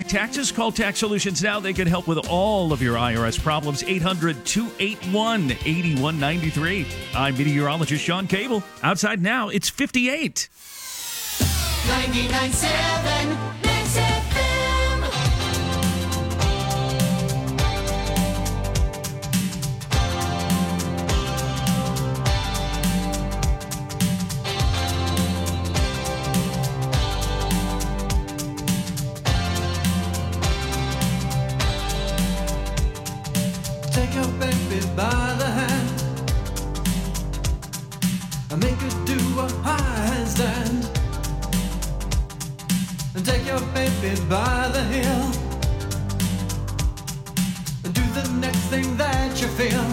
taxes? Call Tax Solutions now. They can help with all of your IRS problems. 800-281-8193. I'm meteorologist Sean Cable. Outside now, it's 58. 99.7 Mix FM. Take your baby by the hand and make her do a high handstand. And take your baby by the heel and do the next thing that you feel.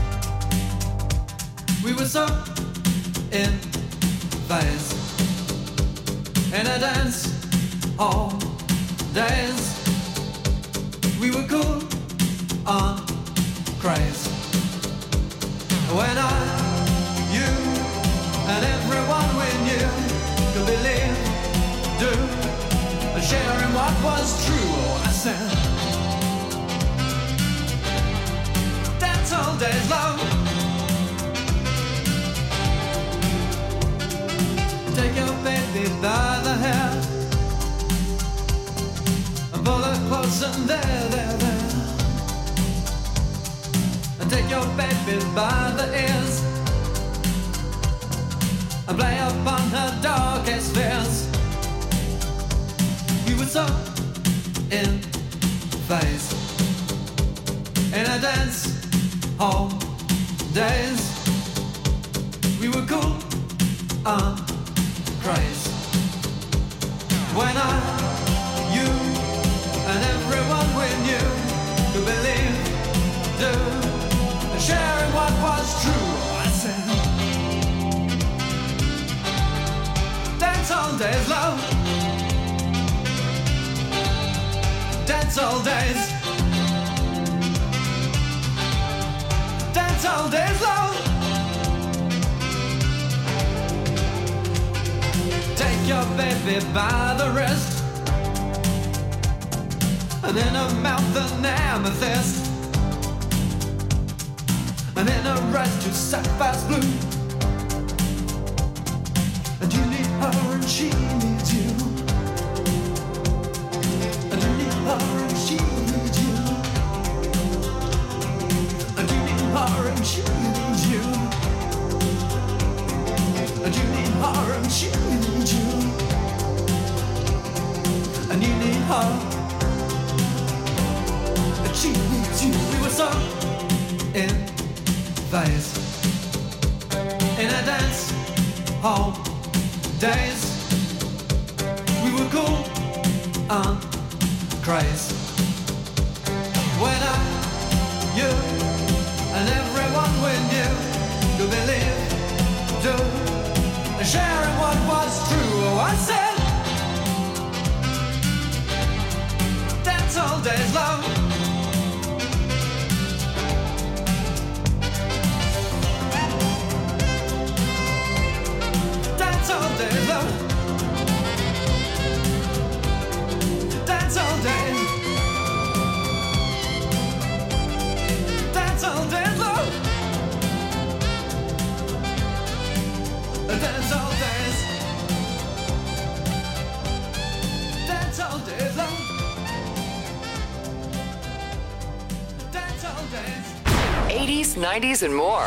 We were so in phase in a dance all days. We were cool on craze. When you and everyone we knew could believe, do, and sharing what was true. Oh, I said, that's all days love. Take your baby by the hair and pull her close and there. And take your baby by the ears and play upon her darkest fears. We were so in phase in a dance hall days. We were cool on craze. When you and everyone we knew could believe, do, and sharing what was true. I said, dance all days, love. Dance all days. Dance all days, love. Take your baby by the wrist and in her mouth an amethyst, and in her eyes two sapphire's blue. And you need her and she needs you. And you need her and she needs you. And you need her and she needs you. And you need her and she needs you. And you need her and she needs you. We were so in phase in a dance hall days. We were cool on craze. When you and everyone we knew could believe, do, and sharing what was true. Oh, I said, dance all days, love. Dance all days, love. Dance all days. Dance all days, love. Dance all days. Dance all days, love. Dance all days. 80s, 90s, and more.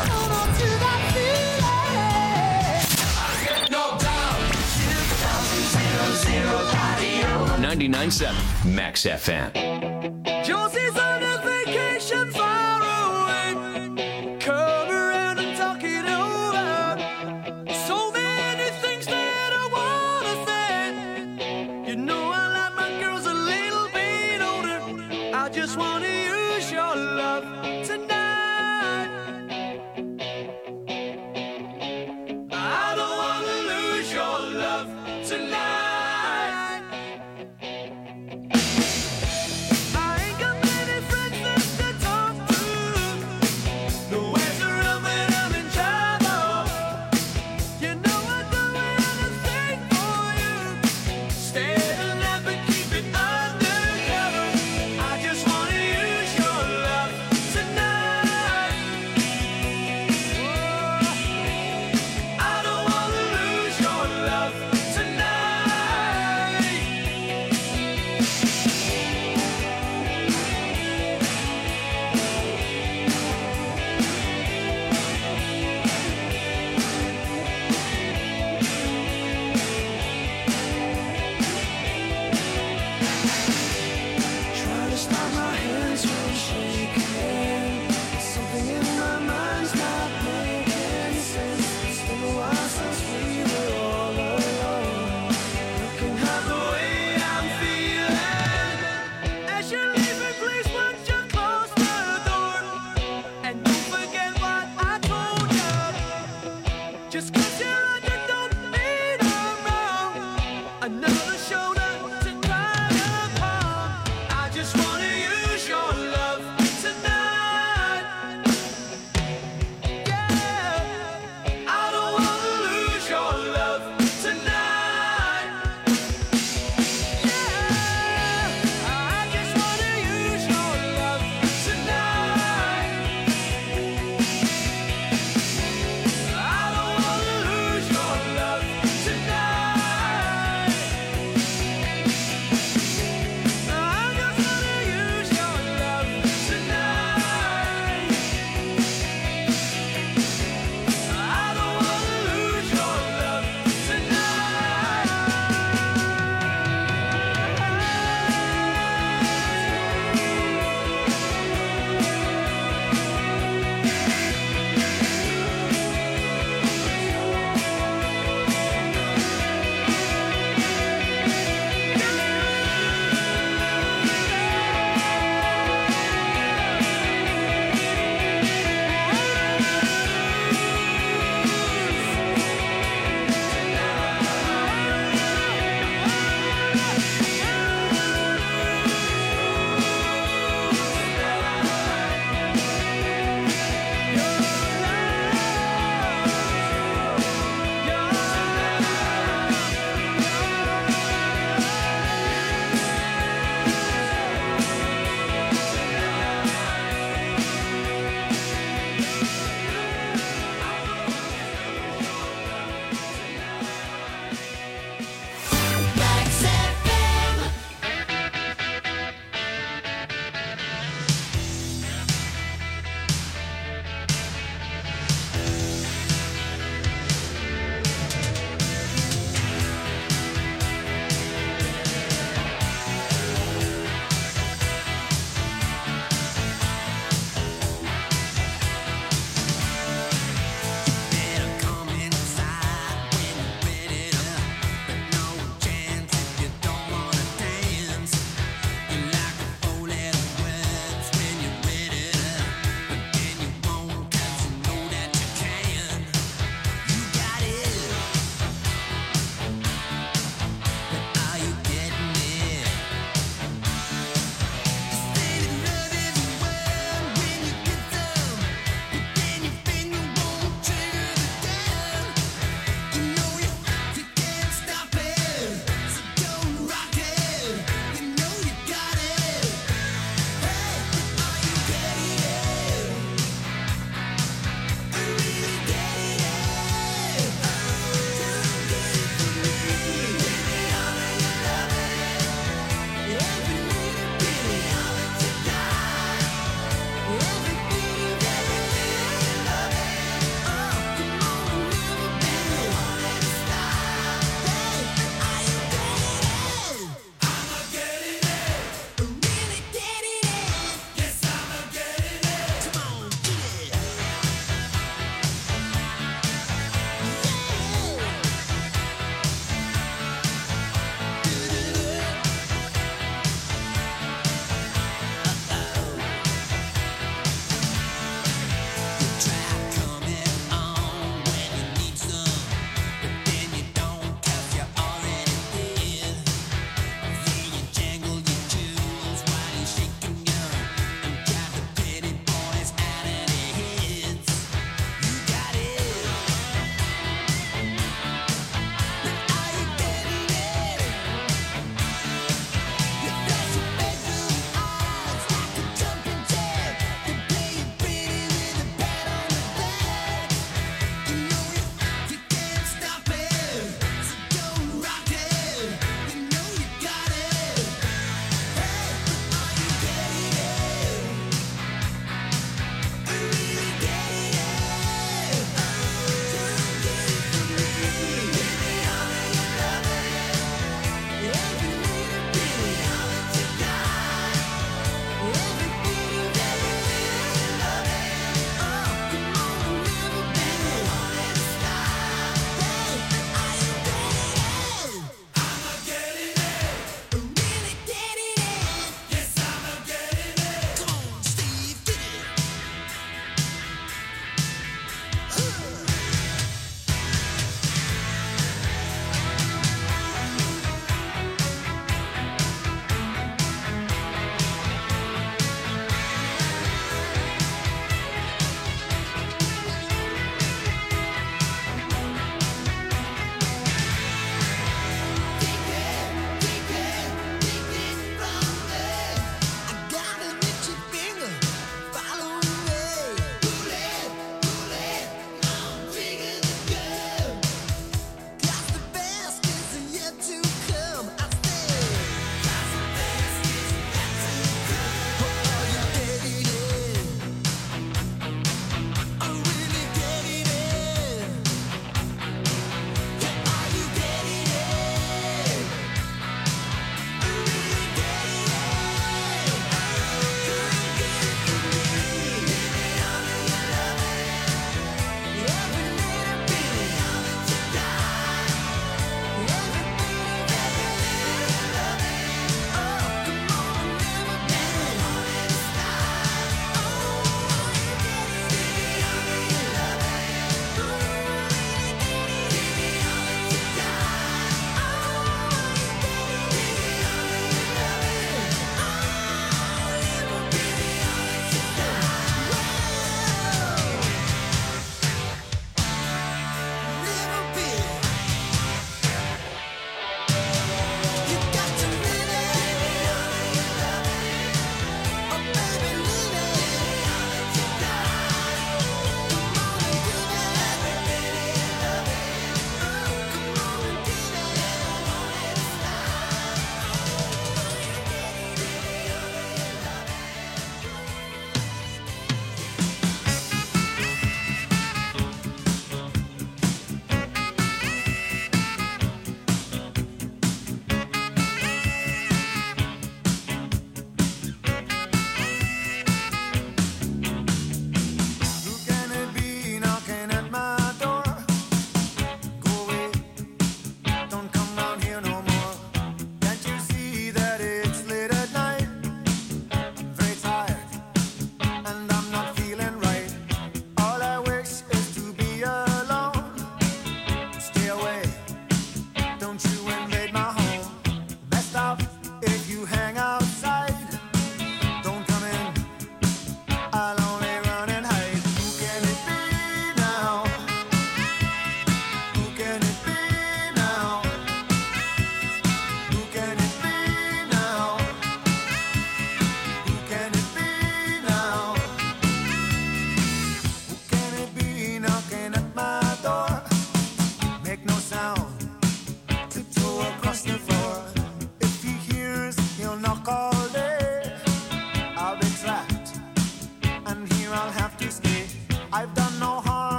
99.7 Max FM. Josie's on a vacation far away. Come around and talk it over. So many things that I wanna say. You know I like my girls a little bit older. I just wanna use your love tonight. I don't wanna lose your love tonight. Stay alive and keep it under.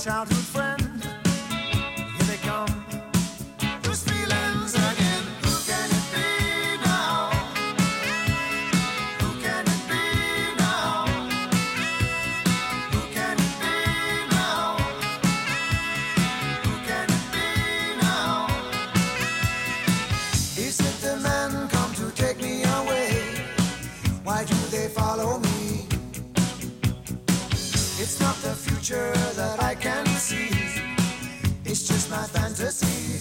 childhood friend. Here they come. Those feelings again. Who can it be now? Who can it be now? Who can it be now? Who can it be now? Is it the men come to take me away? Why do they follow me? It's not the future that I can see. It's just my fantasy.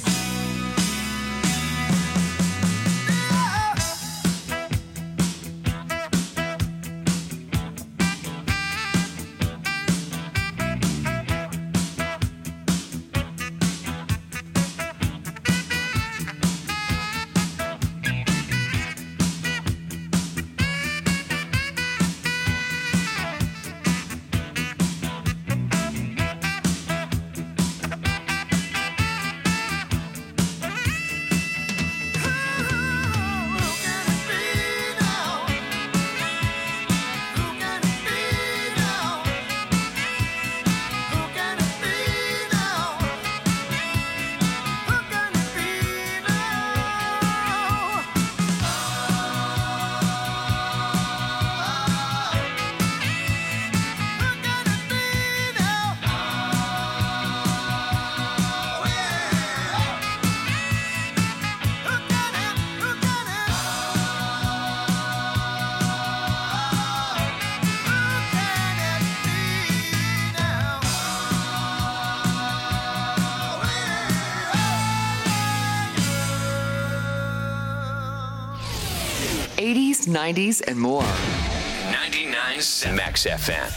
'80s, '90s, and more. 99 Max FM.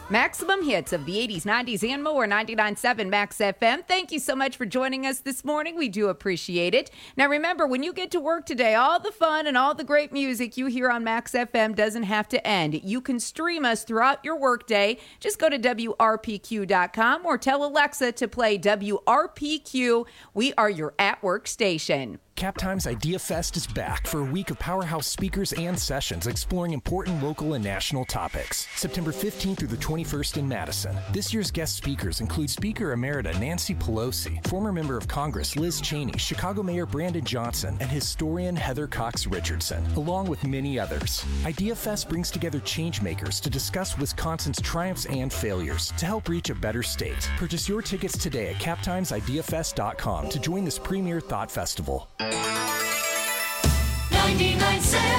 Maximum hits of the 80s, 90s, and more. 99.7 Max FM. Thank you so much for joining us this morning. We do appreciate it. Now, remember, when you get to work today, all the fun and all the great music you hear on Max FM doesn't have to end. You can stream us throughout your workday. Just go to WRPQ.com or tell Alexa to play WRPQ. We are your at-work station. Captime's Idea Fest is back for a week of powerhouse speakers and sessions exploring important local and national topics. September 15th through the 21st in Madison. This year's guest speakers include Speaker Emerita Nancy Pelosi, former member of Congress Liz Cheney, Chicago Mayor Brandon Johnson, and historian Heather Cox Richardson, along with many others. Idea Fest brings together changemakers to discuss Wisconsin's triumphs and failures to help reach a better state. Purchase your tickets today at captimesideafest.com to join this premier thought festival. 99.7